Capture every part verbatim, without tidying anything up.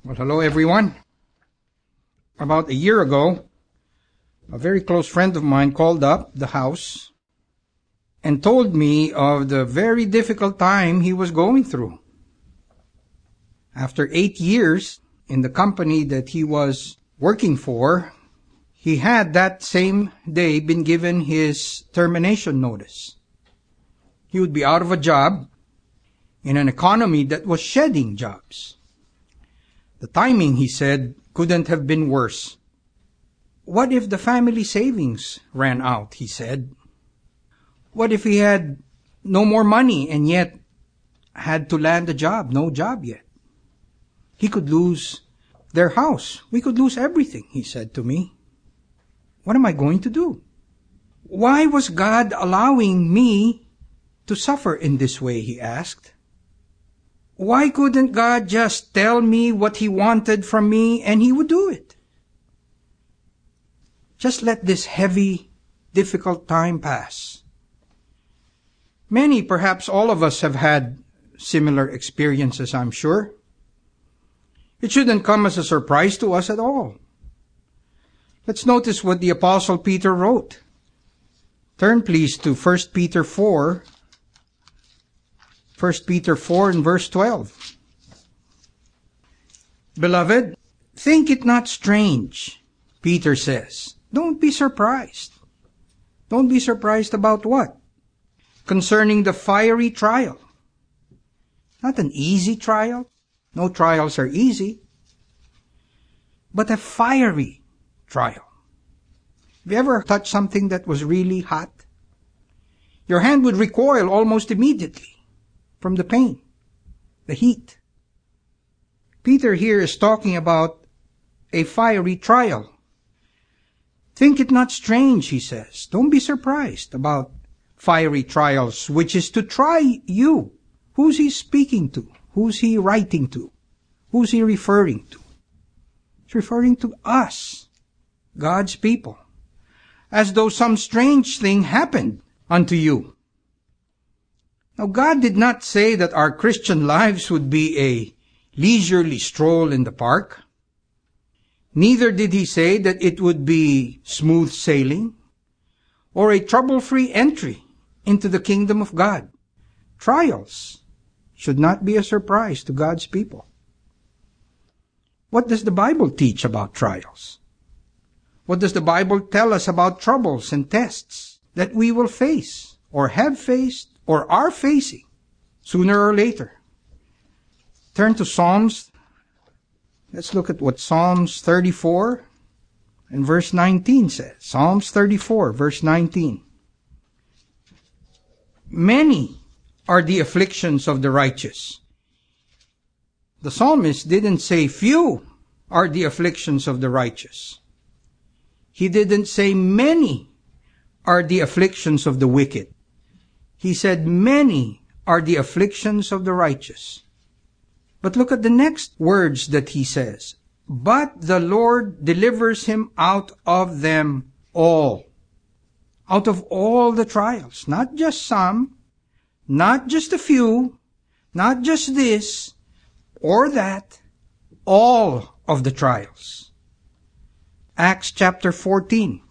Well, hello everyone. About a year ago, a very close friend of mine called up the house and told me of the very difficult time he was going through. After eight years in the company that he was working for, he had that same day been given his termination notice. He would be out of a job in an economy that was shedding jobs. The timing, he said, couldn't have been worse. What if the family savings ran out, he said? What if he had no more money and yet had to land a job, no job yet? He could lose their house. We could lose everything, he said to me. What am I going to do? Why was God allowing me to suffer in this way, he asked. Why couldn't God just tell me what He wanted from me and He would do it? Just let this heavy, difficult time pass. Many, perhaps all of us have had similar experiences, I'm sure. It shouldn't come as a surprise to us at all. Let's notice what the Apostle Peter wrote. Turn please to First Peter four. First Peter four and verse twelve. Beloved, think it not strange, Peter says. Don't be surprised. Don't be surprised about what? Concerning the fiery trial. Not an easy trial. No trials are easy. But a fiery trial. Have you ever touched something that was really hot? Your hand would recoil almost immediately from the pain, the heat. Peter here is talking about a fiery trial. Think it not strange, he says. Don't be surprised about fiery trials, which is to try you. Who's he speaking to? Who's he writing to? Who's he referring to? He's referring to us, God's people, as though some strange thing happened unto you. Now, God did not say that our Christian lives would be a leisurely stroll in the park. Neither did He say that it would be smooth sailing or a trouble-free entry into the kingdom of God. Trials should not be a surprise to God's people. What does the Bible teach about trials? What does the Bible tell us about troubles and tests that we will face or have faced or are facing sooner or later? Turn to Psalms. Let's look at what Psalms thirty-four and verse nineteen says. Psalms thirty-four, verse nineteen. Many are the afflictions of the righteous. The psalmist didn't say few are the afflictions of the righteous. He didn't say many are the afflictions of the wicked. He said many are the afflictions of the righteous. But look at the next words that he says. But the Lord delivers him out of them all. Out of all the trials. Not just some, not just a few, not just this or that, all of the trials. Acts chapter fourteen.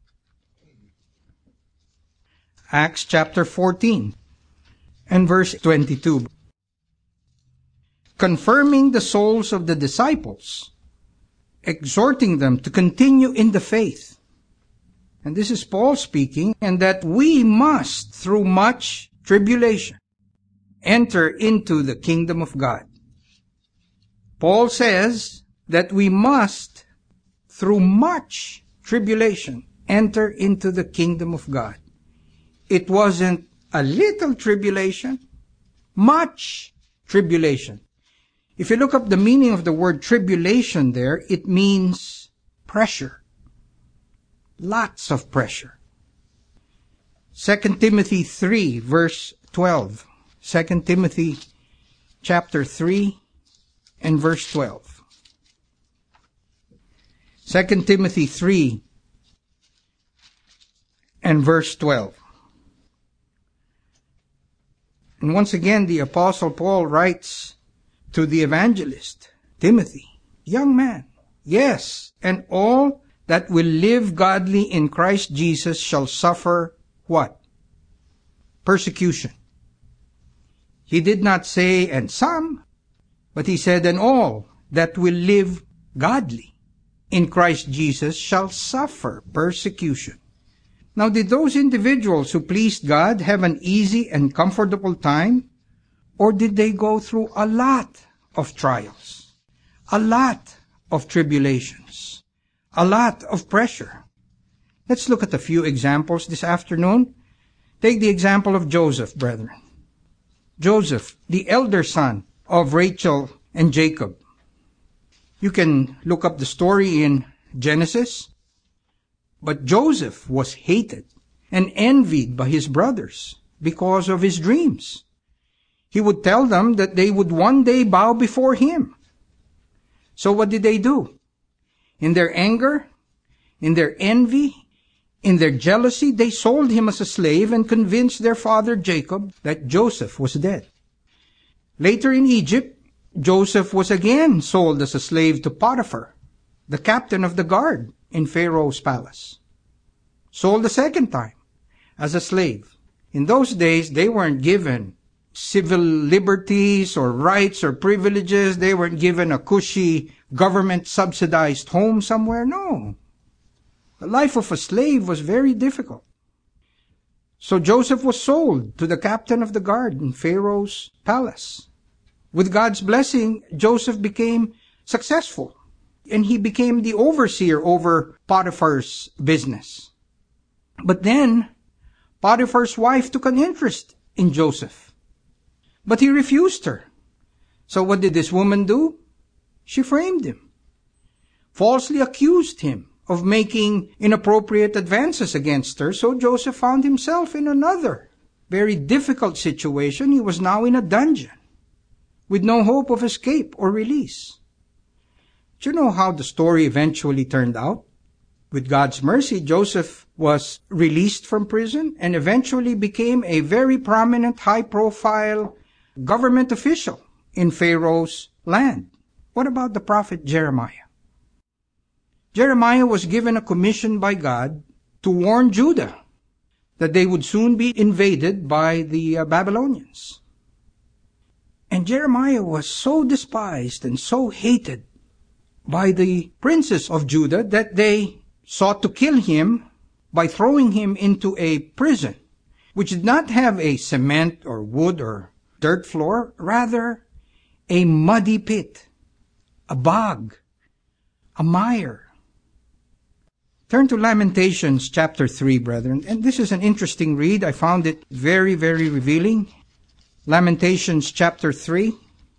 Acts chapter fourteen and verse twenty-two. Confirming the souls of the disciples, exhorting them to continue in the faith. And this is Paul speaking, and that we must, through much tribulation, enter into the kingdom of God. Paul says that we must, through much tribulation, enter into the kingdom of God. It wasn't a little tribulation, much tribulation. If you look up the meaning of the word tribulation there, it means pressure. Lots of pressure. Second Timothy three, verse twelve. Second Timothy chapter three and verse twelve. Second Timothy three and verse twelve. And once again, the Apostle Paul writes to the evangelist, Timothy, young man. Yes, and all that will live godly in Christ Jesus shall suffer what? Persecution. He did not say, and some, but he said, and all that will live godly in Christ Jesus shall suffer persecution. Now, did those individuals who pleased God have an easy and comfortable time? Or did they go through a lot of trials, a lot of tribulations, a lot of pressure? Let's look at a few examples this afternoon. Take the example of Joseph, brethren. Joseph, the elder son of Rachel and Jacob. You can look up the story in Genesis. But Joseph was hated and envied by his brothers because of his dreams. He would tell them that they would one day bow before him. So what did they do? In their anger, in their envy, in their jealousy, they sold him as a slave and convinced their father Jacob that Joseph was dead. Later in Egypt, Joseph was again sold as a slave to Potiphar, the captain of the guard in Pharaoh's palace. Sold a second time as a slave. In those days, they weren't given civil liberties or rights or privileges. They weren't given a cushy government-subsidized home somewhere. No. The life of a slave was very difficult. So Joseph was sold to the captain of the guard in Pharaoh's palace. With God's blessing, Joseph became successful, and he became the overseer over Potiphar's business. But then, Potiphar's wife took an interest in Joseph. But he refused her. So what did this woman do? She framed him, falsely accused him of making inappropriate advances against her. So Joseph found himself in another very difficult situation. He was now in a dungeon with no hope of escape or release. Do you know how the story eventually turned out? With God's mercy, Joseph was released from prison and eventually became a very prominent, high-profile government official in Pharaoh's land. What about the prophet Jeremiah? Jeremiah was given a commission by God to warn Judah that they would soon be invaded by the uh, Babylonians. And Jeremiah was so despised and so hated by the princes of Judah that they sought to kill him by throwing him into a prison, which did not have a cement or wood or dirt floor, rather a muddy pit, a bog, a mire. Turn to Lamentations chapter three, brethren. And this is an interesting read. I found it very, very revealing. Lamentations chapter three.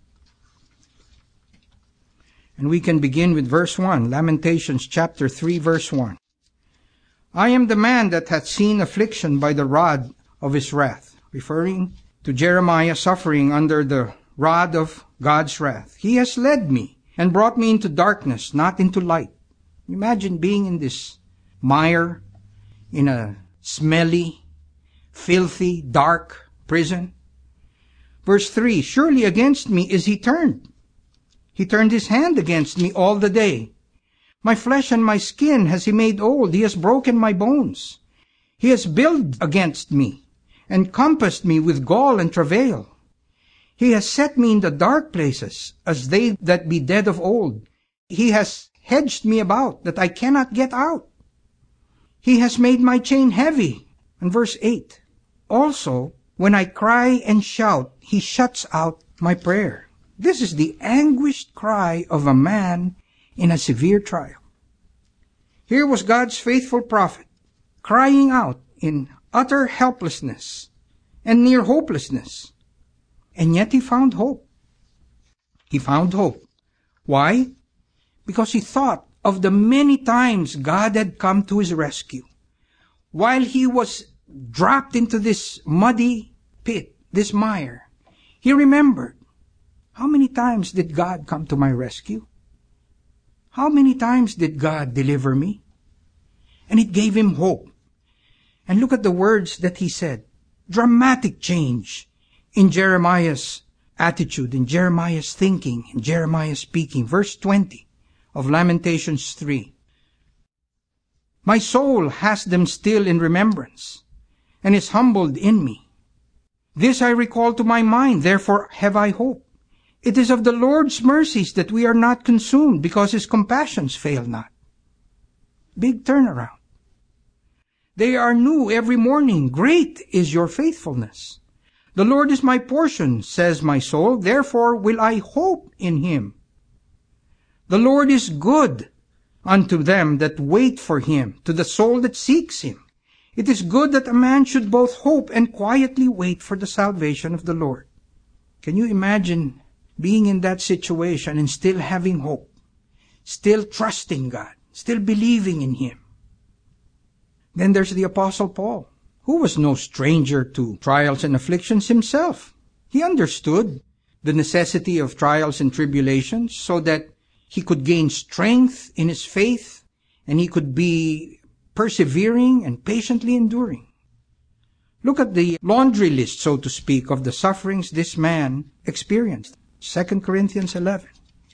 And we can begin with verse one. Lamentations chapter three, verse one. I am the man that hath seen affliction by the rod of his wrath. Referring to Jeremiah suffering under the rod of God's wrath. He has led me and brought me into darkness, not into light. Imagine being in this mire, in a smelly, filthy, dark prison. Verse three, surely against me is he turned. He turned his hand against me all the day. My flesh and my skin has he made old. He has broken my bones. He has built against me and compassed me with gall and travail. He has set me in the dark places as they that be dead of old. He has hedged me about that I cannot get out. He has made my chain heavy. And verse eight, also when I cry and shout, he shuts out my prayer. This is the anguished cry of a man in a severe trial. Here was God's faithful prophet crying out in utter helplessness and near hopelessness. And yet he found hope. He found hope. Why? Because he thought of the many times God had come to his rescue. While he was dropped into this muddy pit, this mire, he remembered, how many times did God come to my rescue? How many times did God deliver me? And it gave him hope. And look at the words that he said. Dramatic change in Jeremiah's attitude, in Jeremiah's thinking, in Jeremiah's speaking. Verse twenty. of Lamentations three. My soul has them still in remembrance, and is humbled in me. This I recall to my mind, therefore have I hope. It is of the Lord's mercies that we are not consumed, because his compassions fail not. Big turnaround. They are new every morning. Great is your faithfulness. The Lord is my portion, says my soul, therefore will I hope in him. The Lord is good unto them that wait for him, to the soul that seeks him. It is good that a man should both hope and quietly wait for the salvation of the Lord. Can you imagine being in that situation and still having hope, still trusting God, still believing in him? Then there's the Apostle Paul, who was no stranger to trials and afflictions himself. He understood the necessity of trials and tribulations so that he could gain strength in his faith, and he could be persevering and patiently enduring. Look at the laundry list, so to speak, of the sufferings this man experienced. Second Corinthians eleven.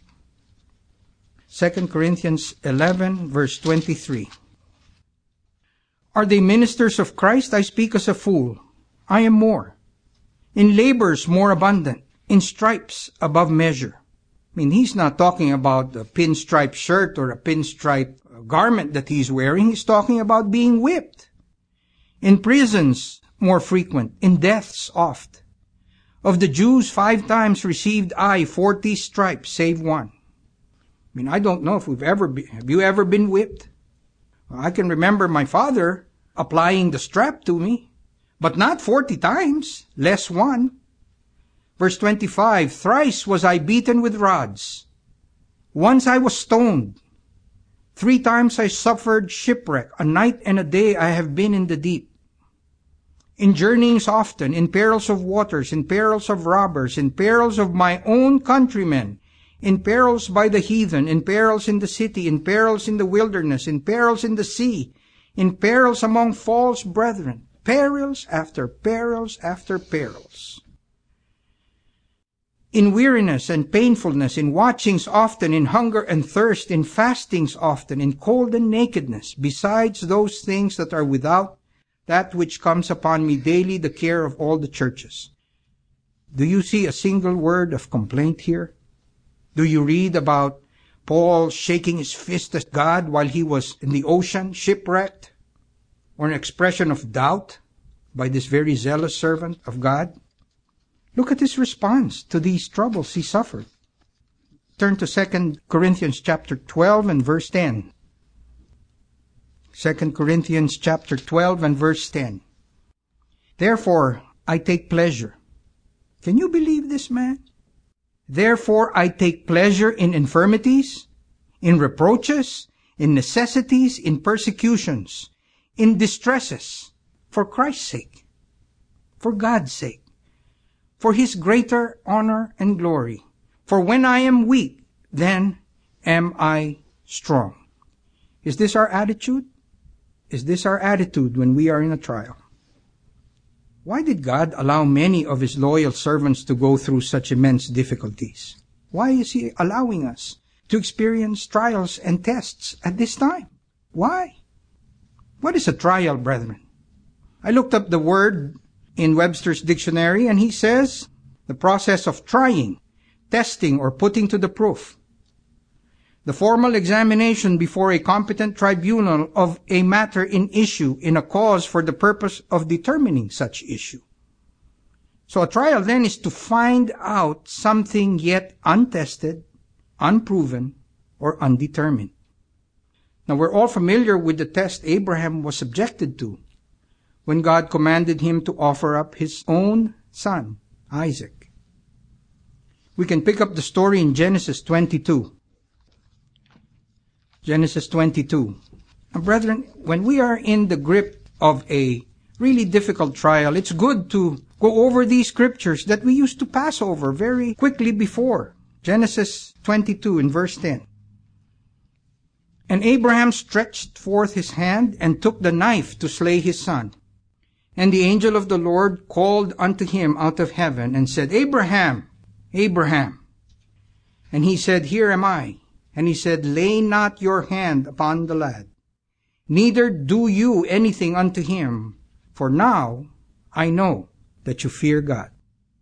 Second Corinthians eleven, verse twenty-three. Are they ministers of Christ? I speak as a fool. I am more. In labors more abundant. In stripes above measure. I mean, he's not talking about a pinstripe shirt or a pinstripe garment that he's wearing. He's talking about being whipped. In prisons more frequent. In deaths oft. Of the Jews five times received I forty stripes, save one. I mean, I don't know if we've ever been, have you ever been whipped? I can remember my father applying the strap to me, but not forty times, less one. Verse twenty-five, thrice was I beaten with rods. Once I was stoned. Three times I suffered shipwreck. A night and a day I have been in the deep. In journeyings often, in perils of waters, in perils of robbers, in perils of my own countrymen, in perils by the heathen, in perils in the city, in perils in the wilderness, in perils in the sea, in perils among false brethren, perils after perils after perils. In weariness and painfulness, in watchings often, in hunger and thirst, in fastings often, in cold and nakedness, besides those things that are without, that which comes upon me daily, the care of all the churches. Do you see a single word of complaint here? Do you read about Paul shaking his fist at God while he was in the ocean, shipwrecked? Or an expression of doubt by this very zealous servant of God? Look at his response to these troubles he suffered. Turn to Second Corinthians chapter twelve and verse ten. Second Corinthians chapter twelve and verse ten. Therefore, I take pleasure. Can you believe this man? Therefore, I take pleasure in infirmities, in reproaches, in necessities, in persecutions, in distresses, for Christ's sake, for God's sake, for his greater honor and glory. For when I am weak, then am I strong. Is this our attitude? Is this our attitude when we are in a trial? Why did God allow many of his loyal servants to go through such immense difficulties? Why is he allowing us to experience trials and tests at this time? Why? What is a trial, brethren? I looked up the word in Webster's dictionary, and he says, the process of trying, testing, or putting to the proof. The formal examination before a competent tribunal of a matter in issue in a cause for the purpose of determining such issue. So a trial then is to find out something yet untested, unproven, or undetermined. Now we're all familiar with the test Abraham was subjected to when God commanded him to offer up his own son, Isaac. We can pick up the story in Genesis twenty-two. Genesis twenty-two. Now, brethren, when we are in the grip of a really difficult trial, it's good to go over these scriptures that we used to pass over very quickly before. Genesis twenty-two in verse ten. And Abraham stretched forth his hand and took the knife to slay his son. And the angel of the Lord called unto him out of heaven and said, Abraham, Abraham. And he said, Here am I. And he said, Lay not your hand upon the lad, neither do you anything unto him, for now I know that you fear God,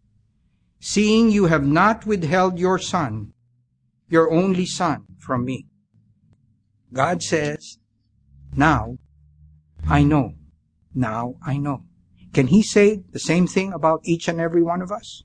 seeing you have not withheld your son, your only son, from me. God says, now I know. Now I know. Can he say the same thing about each and every one of us?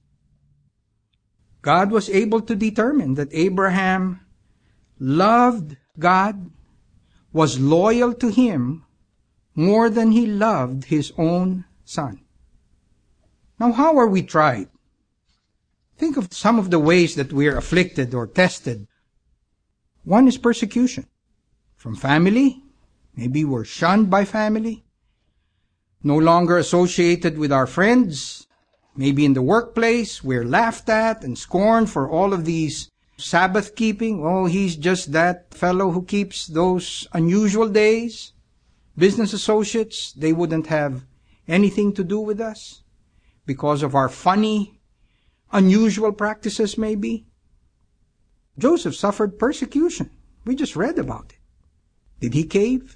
God was able to determine that Abraham loved God, was loyal to him more than he loved his own son. Now, how are we tried? Think of some of the ways that we are afflicted or tested. One is persecution. From family. Maybe we're shunned by family. No longer associated with our friends. Maybe in the workplace, we're laughed at and scorned for all of these Sabbath keeping. Oh, he's just that fellow who keeps those unusual days. Business associates, they wouldn't have anything to do with us because of our funny, unusual practices maybe. Joseph suffered persecution. We just read about it. Did he cave?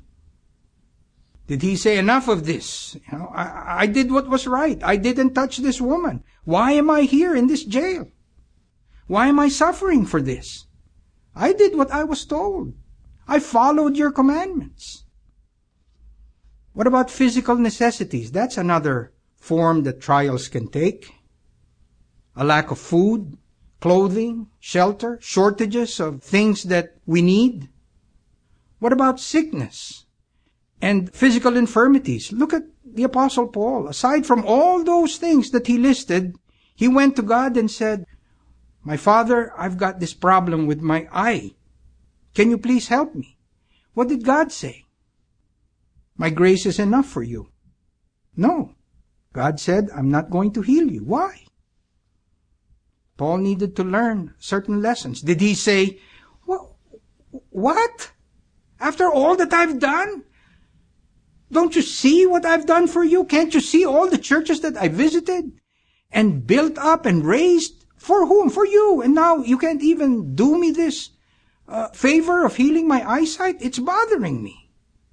Did he say, enough of this? You know, I, I did what was right. I didn't touch this woman. Why am I here in this jail? Why am I suffering for this? I did what I was told. I followed your commandments. What about physical necessities? That's another form that trials can take. A lack of food, clothing, shelter, shortages of things that we need. What about sickness and physical infirmities? Look at the Apostle Paul. Aside from all those things that he listed, he went to God and said, My Father, I've got this problem with my eye. Can you please help me? What did God say? My grace is enough for you. No. God said, I'm not going to heal you. Why? Paul needed to learn certain lessons. Did he say, what? After all that I've done? Don't you see what I've done for you? Can't you see all the churches that I visited and built up and raised? For whom? For you. And now you can't even do me this uh, favor of healing my eyesight? It's bothering me.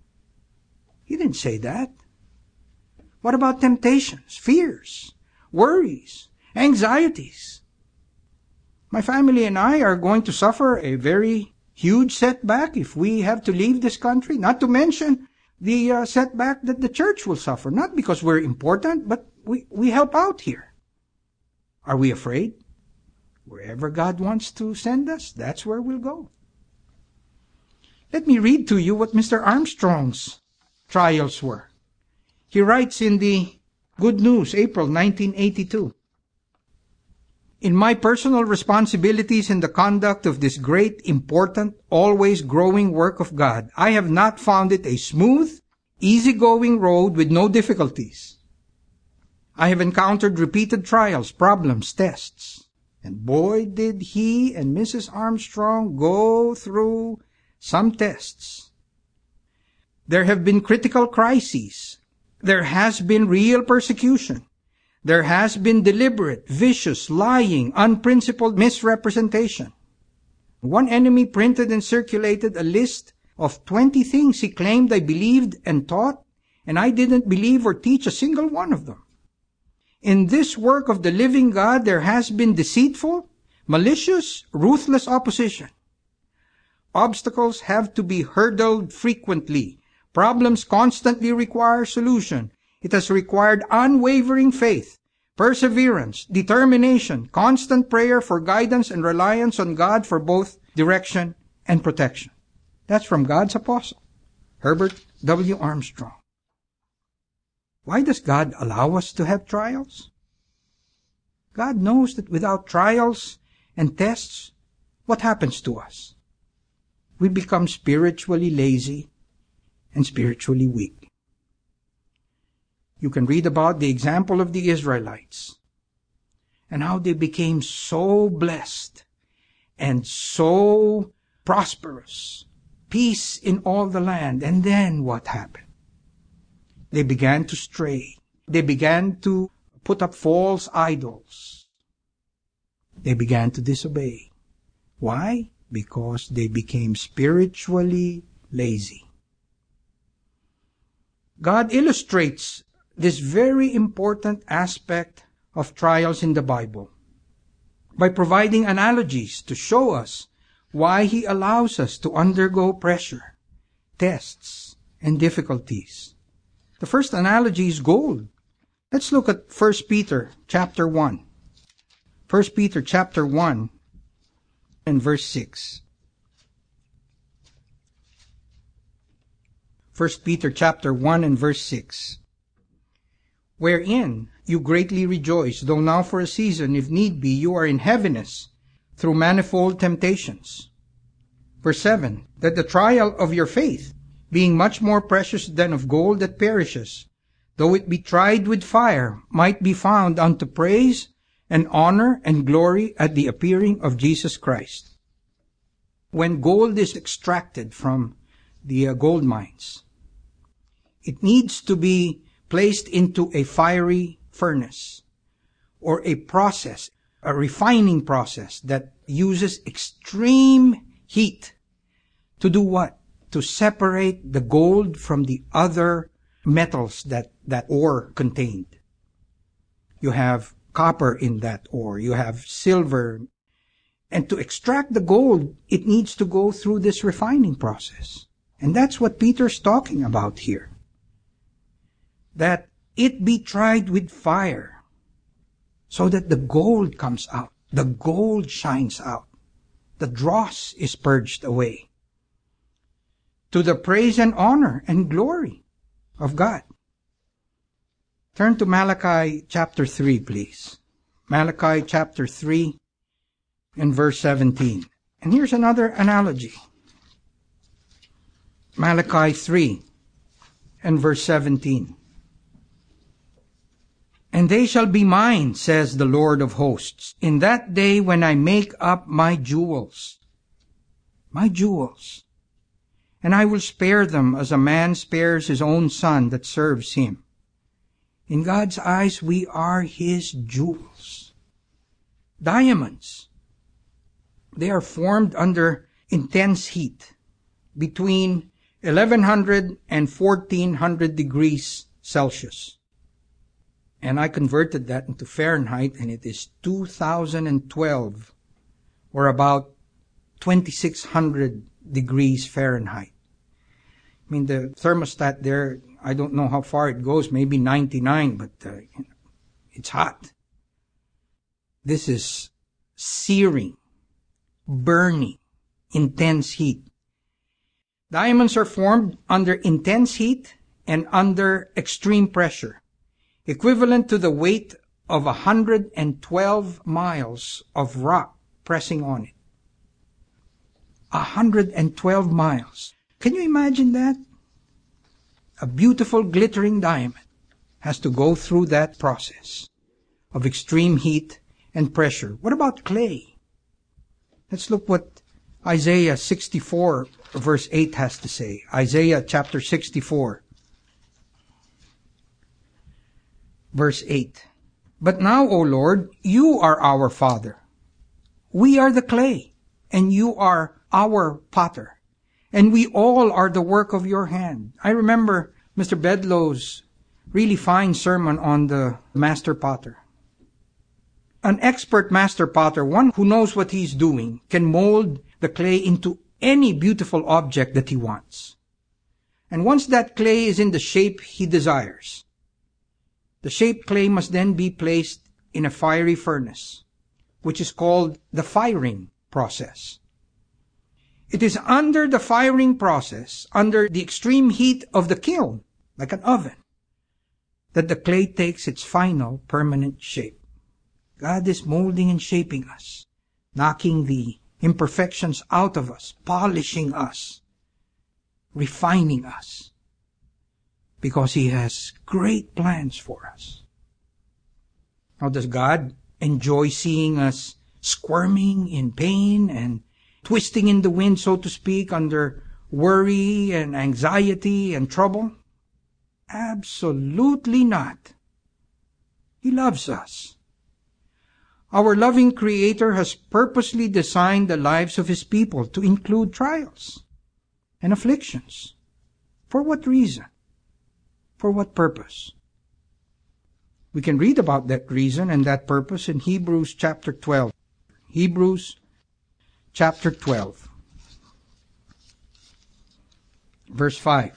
He didn't say that. What about temptations, fears, worries, anxieties? My family and I are going to suffer a very huge setback if we have to leave this country, not to mention the uh, setback that the church will suffer, not because we're important, but we, we help out here. Are we afraid? Wherever God wants to send us, that's where we'll go. Let me read to you what Mister Armstrong's trials were. He writes in the Good News, April nineteen eighty-two. In my personal responsibilities in the conduct of this great, important, always growing work of God, I have not found it a smooth, easygoing road with no difficulties. I have encountered repeated trials, problems, tests. And boy, did he and Missus Armstrong go through some tests. There have been critical crises. There has been real persecution. There has been deliberate, vicious, lying, unprincipled misrepresentation. One enemy printed and circulated a list of twenty things he claimed I believed and taught, and I didn't believe or teach a single one of them. In this work of the living God, there has been deceitful, malicious, ruthless opposition. Obstacles have to be hurdled frequently. Problems constantly require solution. It has required unwavering faith, perseverance, determination, constant prayer for guidance and reliance on God for both direction and protection. That's from God's apostle, Herbert W. Armstrong. Why does God allow us to have trials? God knows that without trials and tests, what happens to us? We become spiritually lazy and spiritually weak. You can read about the example of the Israelites and how they became so blessed and so prosperous, peace in all the land. And then what happened? They began to stray. They began to put up false idols. They began to disobey. Why? because they became spiritually lazy. God illustrates this very important aspect of trials in the Bible by providing analogies to show us why He allows us to undergo pressure, tests, and difficulties. The first analogy is gold. Let's look at First Peter chapter one. First Peter chapter one and verse six. First Peter chapter one and verse six. Wherein you greatly rejoice, though now for a season, if need be, you are in heaviness through manifold temptations. Verse seven. That the trial of your faith, being much more precious than of gold that perishes, though it be tried with fire, might be found unto praise and honor and glory at the appearing of Jesus Christ. When gold is extracted from the uh, gold mines, it needs to be placed into a fiery furnace or a process, a refining process that uses extreme heat to do what? To separate the gold from the other metals that that ore contained. You have copper in that ore, you have silver, and to extract the gold, it needs to go through this refining process. And that's what Peter's talking about here. That it be tried with fire so that the gold comes out. The gold shines out. The dross is purged away. To the praise and honor and glory of God. Turn to Malachi chapter three, please. Malachi chapter three and verse seventeen. And here's another analogy. Malachi three and verse seventeen. And they shall be mine, says the Lord of hosts, in that day when I make up my jewels. My jewels. And I will spare them as a man spares his own son that serves him. In God's eyes, we are His jewels. Diamonds. They are formed under intense heat between eleven hundred and fourteen hundred degrees Celsius. And I converted that into Fahrenheit, and it is two thousand twelve, or about twenty-six hundred degrees Fahrenheit. I mean, the thermostat there, I don't know how far it goes, maybe ninety-nine, but uh, you know, it's hot. This is searing, burning, intense heat. Diamonds are formed under intense heat and under extreme pressure, equivalent to the weight of one hundred twelve miles of rock pressing on it. one hundred twelve miles. Can you imagine that? A beautiful glittering diamond has to go through that process of extreme heat and pressure. What about clay? Let's look what Isaiah sixty-four verse eight has to say. Isaiah chapter sixty-four verse eight. But now, O Lord, you are our Father. We are the clay, and you are our potter. And we all are the work of your hand. I remember Mister Bedlow's really fine sermon on the master potter. An expert master potter, one who knows what he's doing, can mold the clay into any beautiful object that he wants. And once that clay is in the shape he desires, the shaped clay must then be placed in a fiery furnace, which is called the firing process. It is under the firing process, under the extreme heat of the kiln, like an oven, that the clay takes its final permanent shape. God is molding and shaping us, knocking the imperfections out of us, polishing us, refining us, because He has great plans for us. Now, does God enjoy seeing us squirming in pain and twisting in the wind, so to speak, under worry and anxiety and trouble? Absolutely not. He loves us. Our loving Creator has purposely designed the lives of His people to include trials and afflictions. For what reason? For what purpose? We can read about that reason and that purpose in Hebrews chapter twelve. Hebrews chapter twelve, verse five.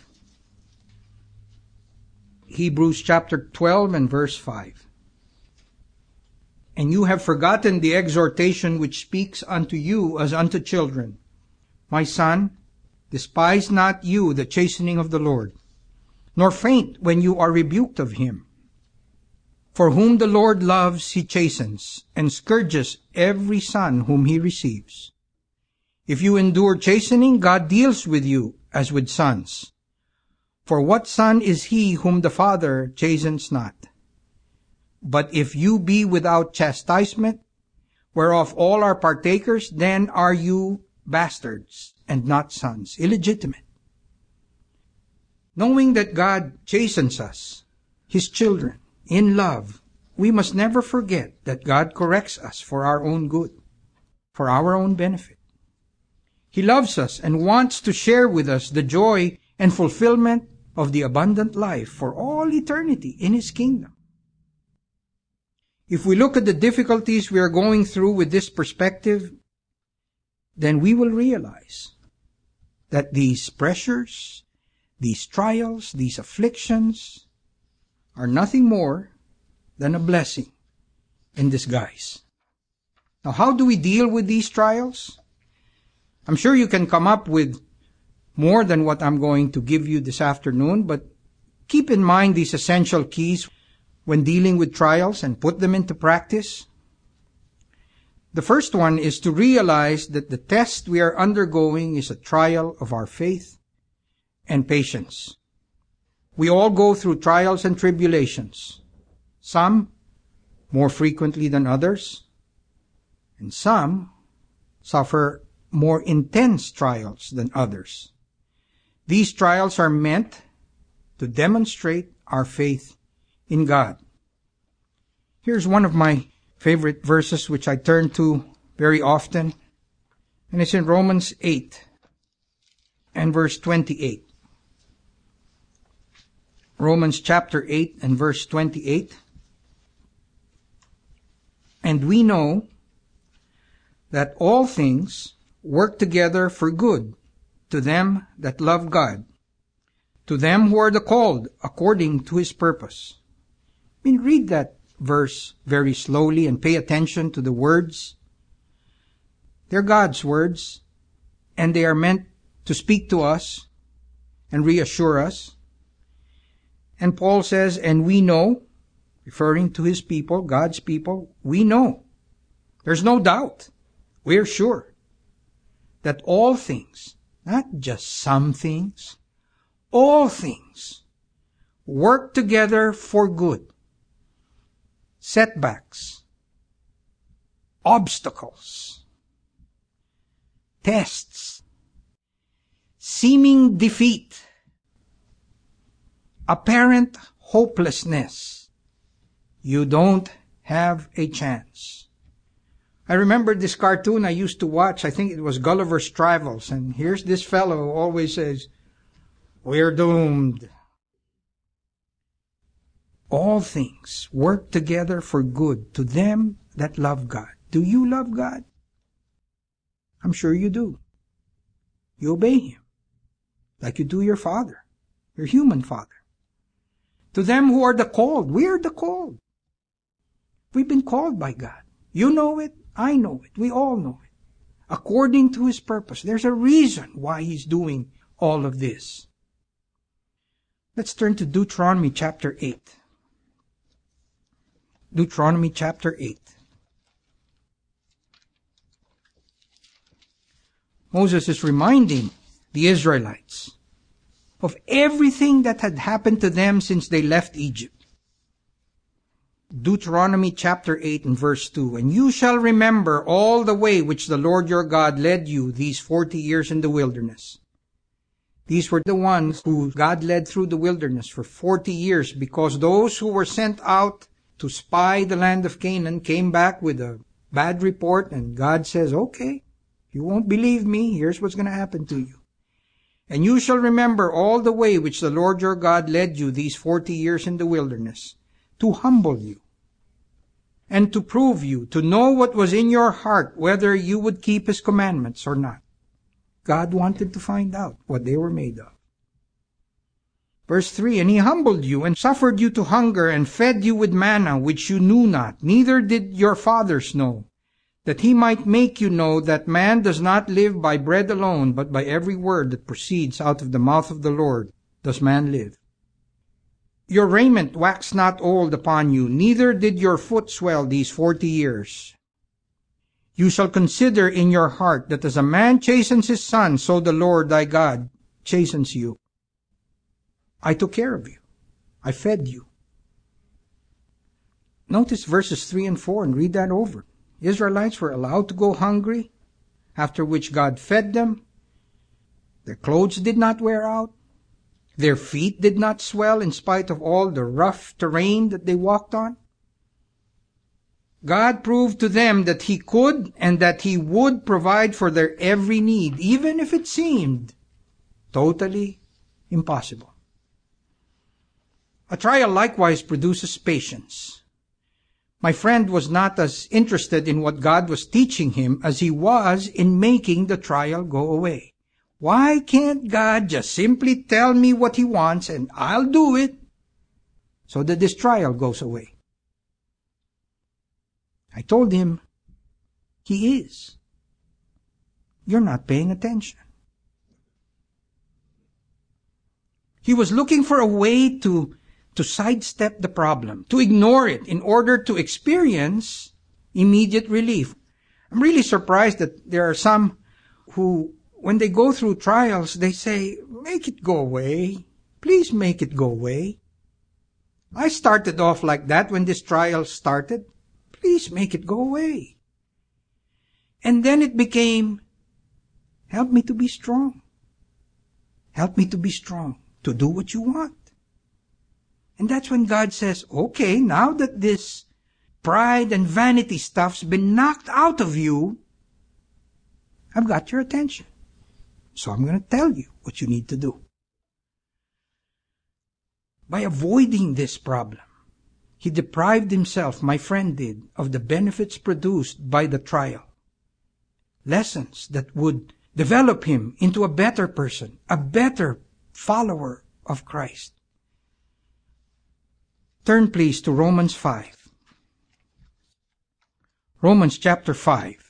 Hebrews chapter twelve and verse five. And you have forgotten the exhortation which speaks unto you as unto children. My son, despise not you the chastening of the Lord, nor faint when you are rebuked of Him. For whom the Lord loves, He chastens, and scourges every son whom He receives. If you endure chastening, God deals with you as with sons. For what son is he whom the Father chastens not? But if you be without chastisement, whereof all are partakers, then are you bastards, and not sons, illegitimate. Knowing that God chastens us, His children, in love, we must never forget that God corrects us for our own good, for our own benefit. He loves us and wants to share with us the joy and fulfillment of the abundant life for all eternity in His kingdom. If we look at the difficulties we are going through with this perspective, then we will realize that these pressures, these trials, these afflictions are nothing more than a blessing in disguise. Now, how do we deal with these trials? I'm sure you can come up with more than what I'm going to give you this afternoon, but keep in mind these essential keys when dealing with trials and put them into practice. The first one is to realize that the test we are undergoing is a trial of our faith and patience. We all go through trials and tribulations, some more frequently than others, and some suffer more intense trials than others. These trials are meant to demonstrate our faith in God. Here's one of my favorite verses which I turn to very often, and it's in Romans eight and verse twenty-eight. Romans chapter eight and verse twenty-eight. And we know that all things work together for good to them that love God, to them who are the called according to His purpose. I mean, read that verse very slowly and pay attention to the words. They're God's words, and they are meant to speak to us and reassure us. And Paul says, and we know, referring to his people, God's people, we know. There's no doubt. We're sure that all things, not just some things, all things work together for good. Setbacks, obstacles, tests, seeming defeat, apparent hopelessness. You don't have a chance. I remember this cartoon I used to watch. I think it was Gulliver's Travels. And here's this fellow who always says, we're doomed. All things work together for good to them that love God. Do you love God? I'm sure you do. You obey Him like you do your Father, your human Father. To them who are the called, we are the called. We've been called by God. You know it, I know it, we all know it. According to His purpose. There's a reason why He's doing all of this. Let's turn to Deuteronomy chapter eight. Deuteronomy chapter eight. Moses is reminding the Israelites of everything that had happened to them since they left Egypt. Deuteronomy chapter eight and verse two. And you shall remember all the way which the Lord your God led you these forty years in the wilderness. These were the ones who God led through the wilderness for forty years, because those who were sent out to spy the land of Canaan came back with a bad report, and God says, okay, you won't believe me, here's what's going to happen to you. And you shall remember all the way which the Lord your God led you these forty years in the wilderness, to humble you, and to prove you, to know what was in your heart, whether you would keep His commandments or not. God wanted to find out what they were made of. Verse three, and He humbled you, and suffered you to hunger, and fed you with manna, which you knew not, neither did your fathers know, that He might make you know that man does not live by bread alone, but by every word that proceeds out of the mouth of the Lord does man live. Your raiment waxed not old upon you, neither did your foot swell these forty years. You shall consider in your heart that as a man chastens his son, so the Lord thy God chastens you. I took care of you. I fed you. Notice verses three and four and read that over. Israelites were allowed to go hungry, after which God fed them. Their clothes did not wear out. Their feet did not swell in spite of all the rough terrain that they walked on. God proved to them that He could and that He would provide for their every need, even if it seemed totally impossible. A trial likewise produces patience. My friend was not as interested in what God was teaching him as he was in making the trial go away. Why can't God just simply tell me what He wants and I'll do it so that this trial goes away? I told him, He is. You're not paying attention. He was looking for a way to, to sidestep the problem, to ignore it in order to experience immediate relief. I'm really surprised that there are some who, when they go through trials, they say, make it go away. Please make it go away. I started off like that when this trial started. Please make it go away. And then it became, help me to be strong. Help me to be strong, to do what you want. And that's when God says, okay, now that this pride and vanity stuff's been knocked out of you, I've got your attention. So I'm going to tell you what you need to do. By avoiding this problem, he deprived himself, my friend did, of the benefits produced by the trial. Lessons that would develop him into a better person, a better follower of Christ. Turn please to Romans five. Romans chapter five.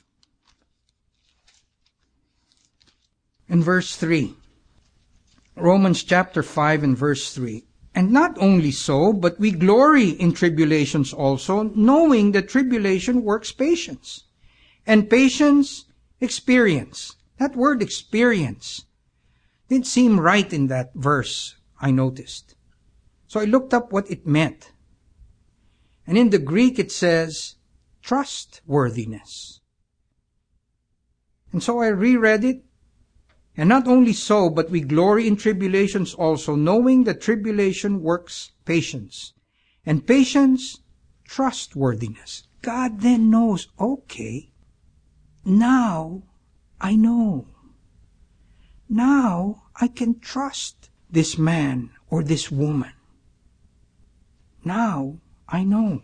And verse three. Romans chapter five and verse three. And not only so, but we glory in tribulations also, knowing that tribulation works patience. And patience, experience. That word experience didn't seem right in that verse, I noticed. So I looked up what it meant. And in the Greek it says, trustworthiness. And so I reread it. And not only so, but we glory in tribulations also, knowing that tribulation works patience. And patience, trustworthiness. God then knows, okay, now I know. Now I can trust this man or this woman. Now I know.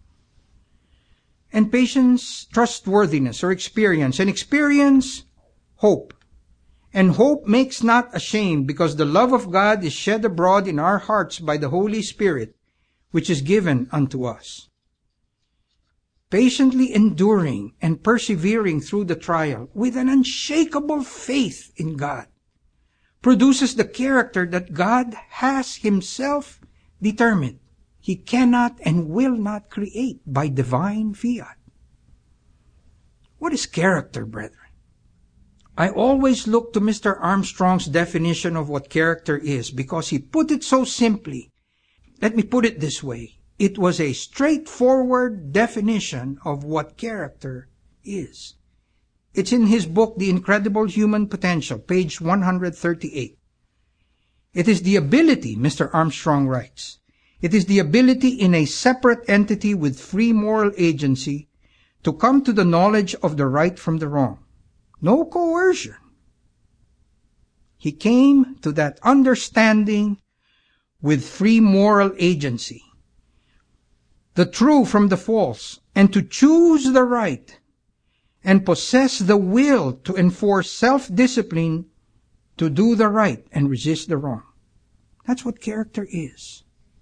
And patience, trustworthiness or experience. And experience, hope. And hope makes not ashamed, because the love of God is shed abroad in our hearts by the Holy Spirit, which is given unto us. Patiently enduring and persevering through the trial with an unshakable faith in God produces the character that God has Himself determined He cannot and will not create by divine fiat. What is character, brethren? I always look to Mister Armstrong's definition of what character is because he put it so simply. Let me put it this way. It was a straightforward definition of what character is. It's in his book, The Incredible Human Potential, page one hundred thirty-eight. It is the ability, Mister Armstrong writes, it is the ability in a separate entity with free moral agency to come to the knowledge of the right from the wrong. No coercion. He came to that understanding with free moral agency, the true from the false, and to choose the right and possess the will to enforce self-discipline to do the right and resist the wrong. That's what character is.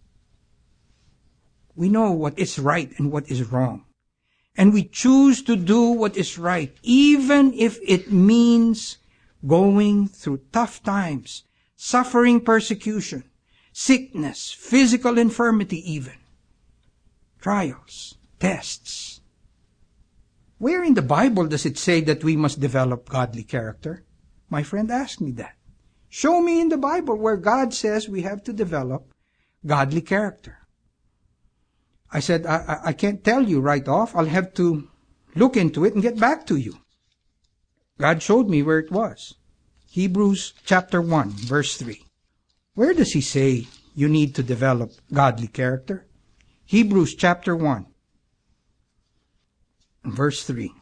We know what is right and what is wrong. And we choose to do what is right, even if it means going through tough times, suffering persecution, sickness, physical infirmity even, trials, tests. Where in the Bible does it say that we must develop godly character? My friend asked me that. Show me in the Bible where God says we have to develop godly character. I said, I, I, I can't tell you right off. I'll have to look into it and get back to you. God showed me where it was. Hebrews chapter one, verse three. Where does he say you need to develop godly character? Hebrews chapter one, verse three.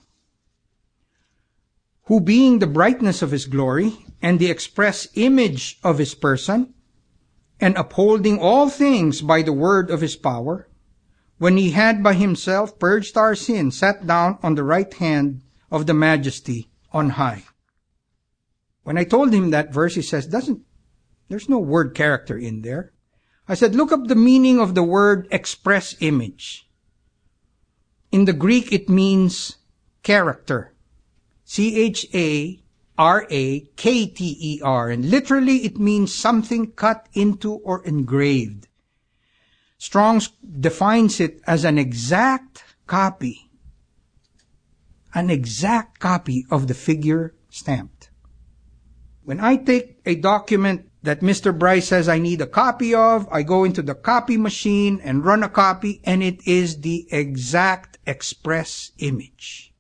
Who being the brightness of his glory and the express image of his person, and upholding all things by the word of his power, when he had by himself purged our sins, sat down on the right hand of the majesty on high. When I told him that verse, he says, doesn't, there's no word character in there. I said, look up the meaning of the word express image. In the Greek, it means character. C H A R A K T E R. And literally, it means something cut into or engraved. Strong's defines it as an exact copy. An exact copy of the figure stamped. When I take a document that Mister Bryce says I need a copy of, I go into the copy machine and run a copy, and it is the exact express image.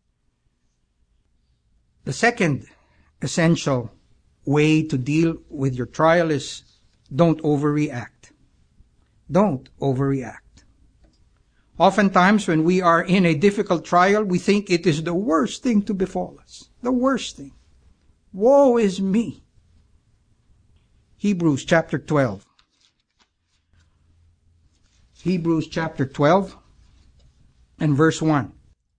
The second essential way to deal with your trial is don't overreact. Don't overreact. Oftentimes when we are in a difficult trial, we think it is the worst thing to befall us. The worst thing. Woe is me. Hebrews chapter twelve. Hebrews chapter twelve and verse one.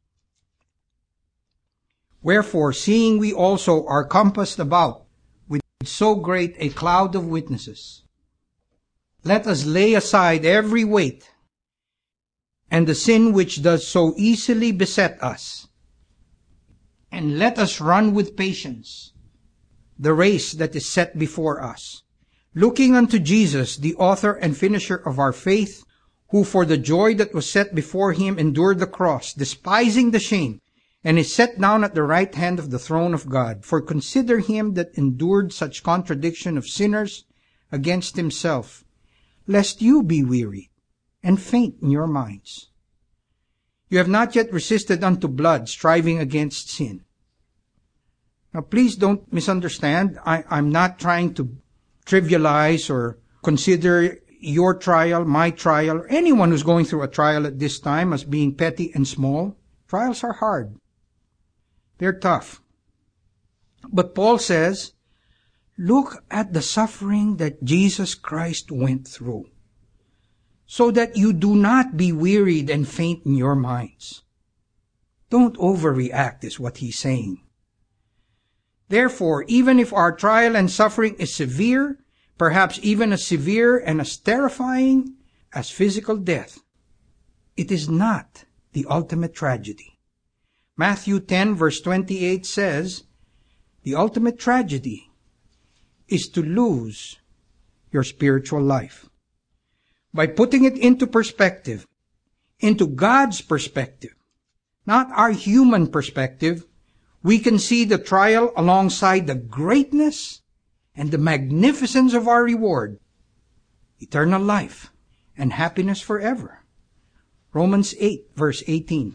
Wherefore, seeing we also are compassed about with so great a cloud of witnesses, let us lay aside every weight and the sin which does so easily beset us, and let us run with patience the race that is set before us, looking unto Jesus, the author and finisher of our faith, who for the joy that was set before him endured the cross, despising the shame, and is set down at the right hand of the throne of God. For consider him that endured such contradiction of sinners against himself, lest you be wearied and faint in your minds. You have not yet resisted unto blood, striving against sin. Now please don't misunderstand. I, I'm not trying to trivialize or consider your trial, my trial, or anyone who's going through a trial at this time as being petty and small. Trials are hard. They're tough. But Paul says, look at the suffering that Jesus Christ went through, so that you do not be wearied and faint in your minds. Don't overreact is what he's saying. Therefore, even if our trial and suffering is severe, perhaps even as severe and as terrifying as physical death, it is not the ultimate tragedy. Matthew ten verse twenty-eight says, the ultimate tragedy is to lose your spiritual life. By putting it into perspective, into God's perspective, not our human perspective, we can see the trial alongside the greatness and the magnificence of our reward, eternal life and happiness forever. Romans eight verse eighteen.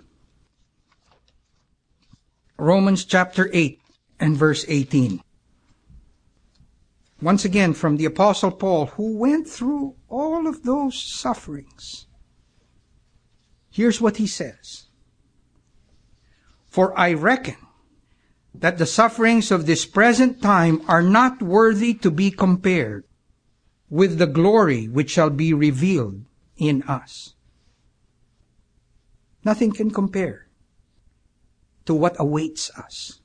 Romans chapter eight and verse eighteen. Once again from the Apostle Paul, who went through all of those sufferings. Here's what he says. For I reckon that the sufferings of this present time are not worthy to be compared with the glory which shall be revealed in us. Nothing can compare to what awaits us.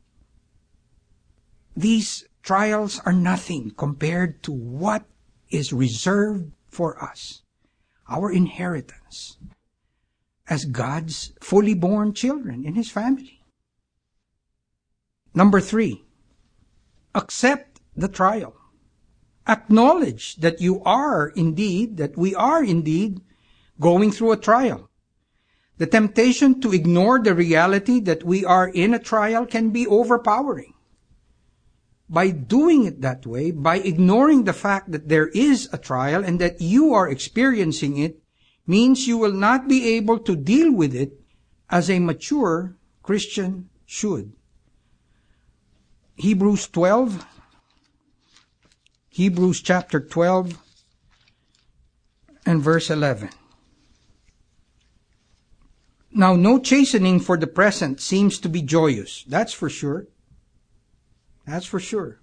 These trials are nothing compared to what is reserved for us, our inheritance as God's fully born children in His family. Number three, accept the trial. Acknowledge that you are indeed, that we are indeed going through a trial. The temptation to ignore the reality that we are in a trial can be overpowering. By doing it that way, by ignoring the fact that there is a trial and that you are experiencing it, means you will not be able to deal with it as a mature Christian should. Hebrews twelve, Hebrews chapter twelve and verse eleven. Now, no chastening for the present seems to be joyous. That's for sure. That's for sure.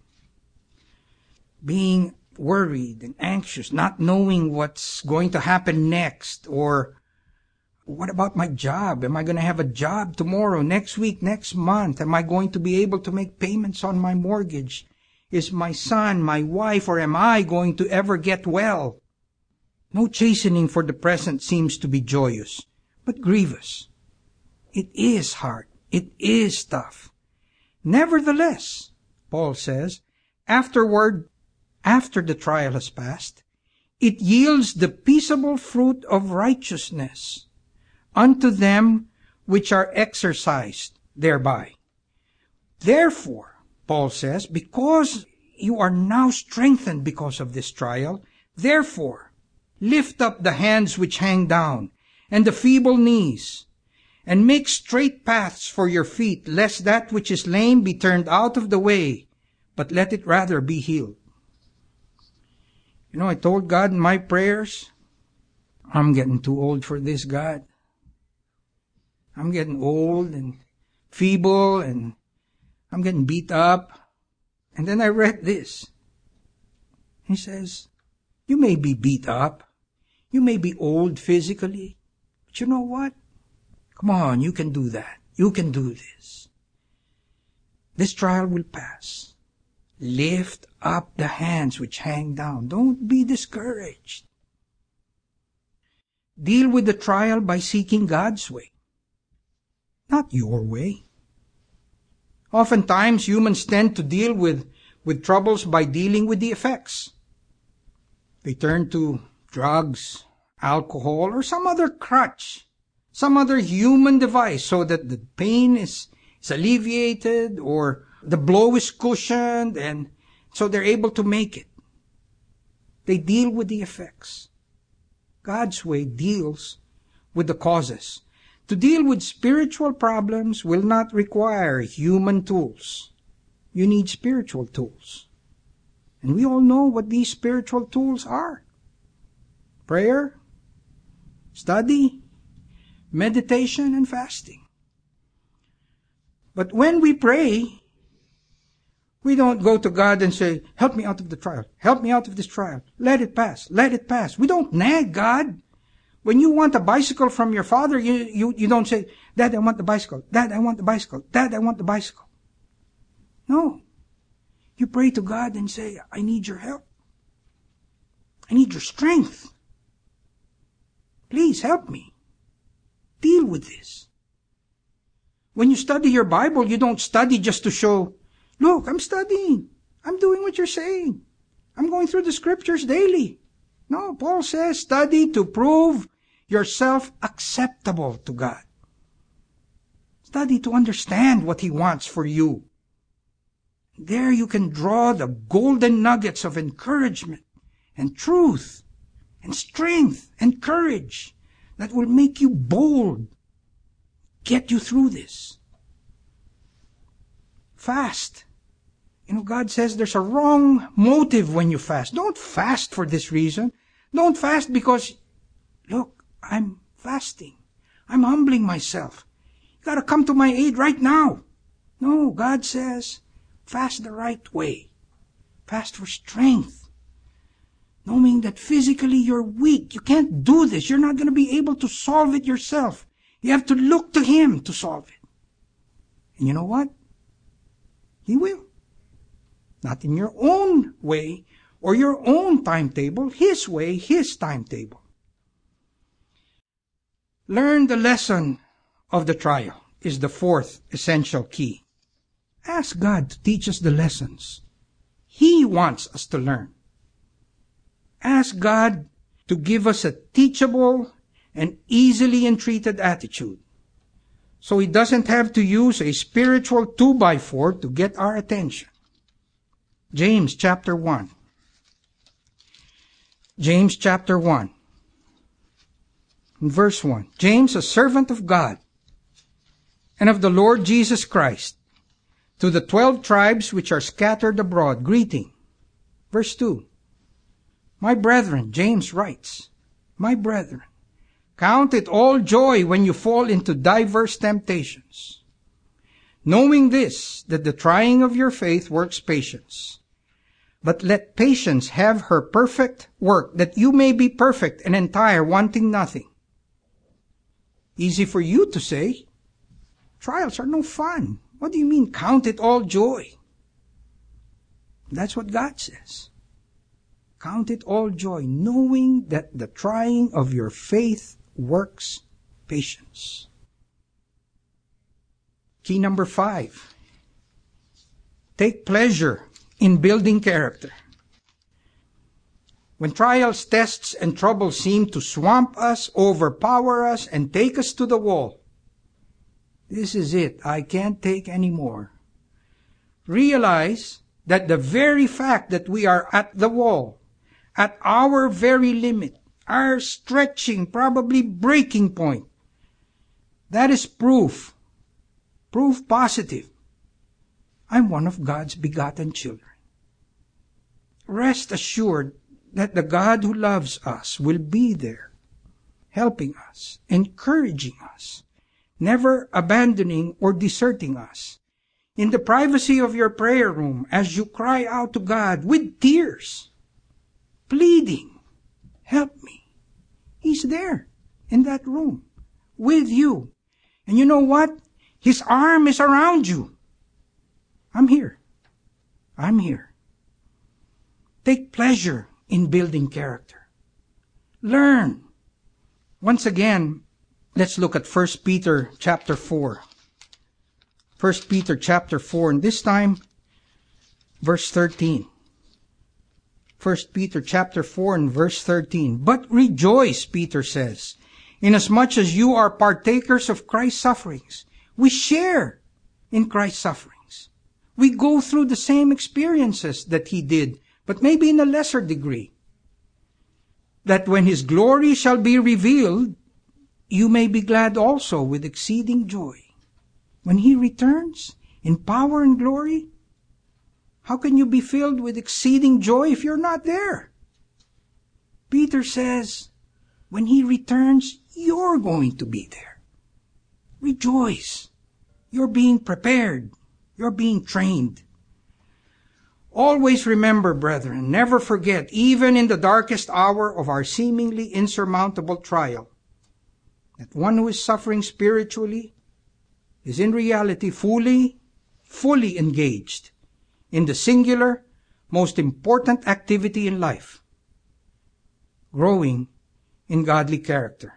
Being worried and anxious, not knowing what's going to happen next, or what about my job? Am I going to have a job tomorrow, next week, next month? Am I going to be able to make payments on my mortgage? Is my son, my wife, or am I going to ever get well? No chastening for the present seems to be joyous, but grievous. It is hard. It is tough. Nevertheless, Paul says, afterward, after the trial has passed, it yields the peaceable fruit of righteousness unto them which are exercised thereby. Therefore, Paul says, because you are now strengthened because of this trial, therefore, lift up the hands which hang down, and the feeble knees, and make straight paths for your feet, lest that which is lame be turned out of the way, but let it rather be healed. You know, I told God in my prayers, I'm getting too old for this, God. I'm getting old and feeble, and I'm getting beat up. And then I read this. He says, you may be beat up. You may be old physically. But you know what? Come on, you can do that. You can do this. This trial will pass. Lift up the hands which hang down. Don't be discouraged. Deal with the trial by seeking God's way, not your way. Oftentimes, humans tend to deal with, with troubles by dealing with the effects. They turn to drugs, alcohol, or some other crutch, some other human device so that the pain is, is alleviated or the blow is cushioned, and so they're able to make it. They deal with the effects. God's way deals with the causes. To deal with spiritual problems will not require human tools. You need spiritual tools. And we all know what these spiritual tools are. Prayer, study, meditation, and fasting. But when we pray, we don't go to God and say, help me out of the trial. Help me out of this trial. Let it pass. Let it pass. We don't nag God. When you want a bicycle from your father, you, you, you don't say, Dad, I want the bicycle. Dad, I want the bicycle. Dad, I want the bicycle. No. You pray to God and say, I need your help. I need your strength. Please help me. Deal with this. When you study your Bible, you don't study just to show, look, I'm studying. I'm doing what you're saying. I'm going through the scriptures daily. No, Paul says, study to prove yourself acceptable to God. Study to understand what He wants for you. There you can draw the golden nuggets of encouragement and truth and strength and courage that will make you bold, get you through this. Fast. You know, God says there's a wrong motive when you fast. Don't fast for this reason. Don't fast because, look, I'm fasting. I'm humbling myself. gotta come to my aid right now. No, God says, fast the right way. Fast for strength. Knowing that physically you're weak. You can't do this. You're not going to be able to solve it yourself. You have to look to Him to solve it. And you know what? He will. Not in your own way or your own timetable. His way, His timetable. Learn the lesson of the trial is the fourth essential key. Ask God to teach us the lessons He wants us to learn. Ask God to give us a teachable and easily entreated attitude, so He doesn't have to use a spiritual two by four to get our attention. James chapter one. James chapter one. In verse one. James, a servant of God and of the Lord Jesus Christ, to the twelve tribes which are scattered abroad, greeting. Verse two. My brethren, James writes, my brethren, count it all joy when you fall into diverse temptations, knowing this, that the trying of your faith works patience. But let patience have her perfect work, that you may be perfect and entire, wanting nothing. Easy for you to say, trials are no fun. What do you mean, count it all joy? That's what God says. Count it all joy, knowing that the trying of your faith works patience. Key number five. Take pleasure in building character. When trials, tests, and troubles seem to swamp us, overpower us, and take us to the wall, this is it. I can't take any more. Realize that the very fact that we are at the wall, at our very limit, our stretching, probably breaking point, that is proof, proof positive. I'm one of God's begotten children. Rest assured that the God who loves us will be there, helping us, encouraging us, never abandoning or deserting us. In the privacy of your prayer room, as you cry out to God with tears, pleading, help me. He's there in that room with you. And you know what? His arm is around you. I'm here. I'm here. Take pleasure in building character. Learn. Once again, let's look at First Peter chapter four. First Peter chapter four, and this time, verse thirteen. First Peter chapter four and verse thirteen. But rejoice, Peter says, inasmuch as you are partakers of Christ's sufferings. We share in Christ's sufferings. We go through the same experiences that He did, but maybe in a lesser degree. That when His glory shall be revealed, you may be glad also with exceeding joy. When He returns in power and glory, how can you be filled with exceeding joy if you're not there? Peter says, when He returns, you're going to be there. Rejoice. You're being prepared. You're being trained. Always remember, brethren, never forget, even in the darkest hour of our seemingly insurmountable trial, that one who is suffering spiritually is in reality fully, fully engaged in the singular, most important activity in life, growing in godly character.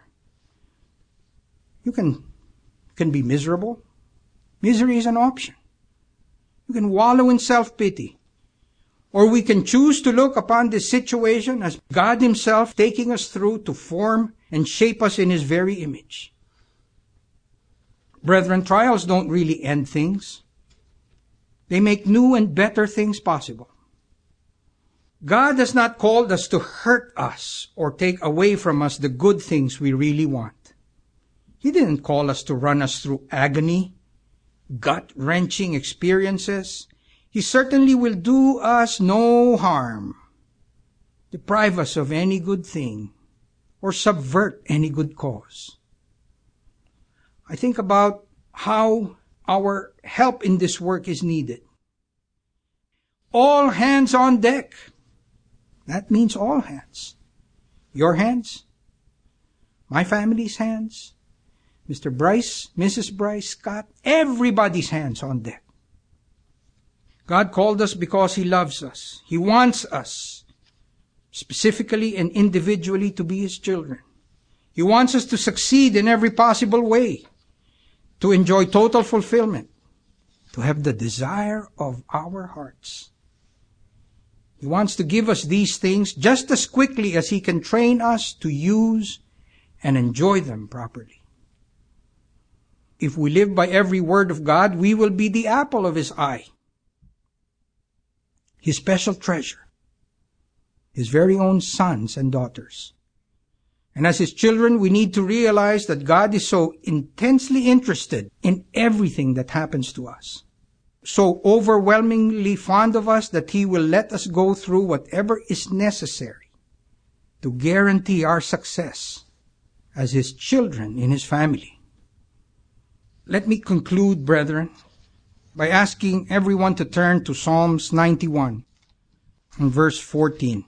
You can, can be miserable. Misery is an option. You can wallow in self-pity. Or we can choose to look upon this situation as God Himself taking us through to form and shape us in His very image. Brethren, trials don't really end things. They make new and better things possible. God has not called us to hurt us or take away from us the good things we really want. He didn't call us to run us through agony, gut-wrenching experiences. He certainly will do us no harm, deprive us of any good thing, or subvert any good cause. I think about how our help in this work is needed. All hands on deck. That means all hands. Your hands, my family's hands, Mister Bryce, Missus Bryce, Scott, everybody's hands on deck. God called us because He loves us. He wants us, specifically and individually, to be His children. He wants us to succeed in every possible way, to enjoy total fulfillment, to have the desire of our hearts. He wants to give us these things just as quickly as He can train us to use and enjoy them properly. If we live by every word of God, we will be the apple of His eye, His special treasure, His very own sons and daughters. And as His children, we need to realize that God is so intensely interested in everything that happens to us, so overwhelmingly fond of us that He will let us go through whatever is necessary to guarantee our success as His children in His family. Let me conclude, brethren, by asking everyone to turn to Psalms ninety-one and verse fourteen.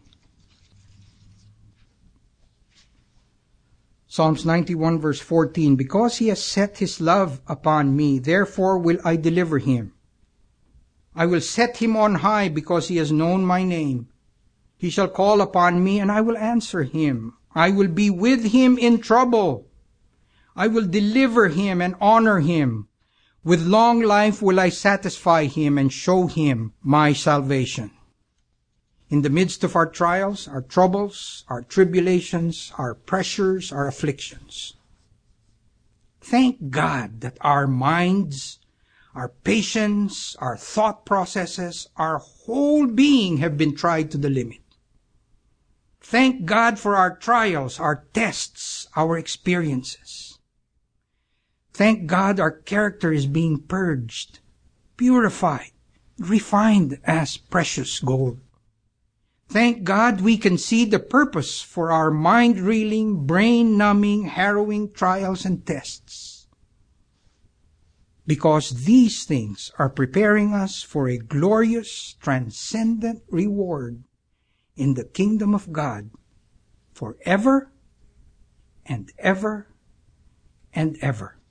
Psalms ninety-one verse fourteen, because He has set His love upon me, therefore will I deliver him. I will set him on high because he has known my name. He shall call upon me and I will answer him. I will be with him in trouble. I will deliver him and honor him. With long life will I satisfy him and show him my salvation. In the midst of our trials, our troubles, our tribulations, our pressures, our afflictions, thank God that our minds, our patience, our thought processes, our whole being have been tried to the limit. Thank God for our trials, our tests, our experiences. Thank God our character is being purged, purified, refined as precious gold. Thank God we can see the purpose for our mind-reeling, brain-numbing, harrowing trials and tests. Because these things are preparing us for a glorious, transcendent reward in the kingdom of God forever and ever and ever.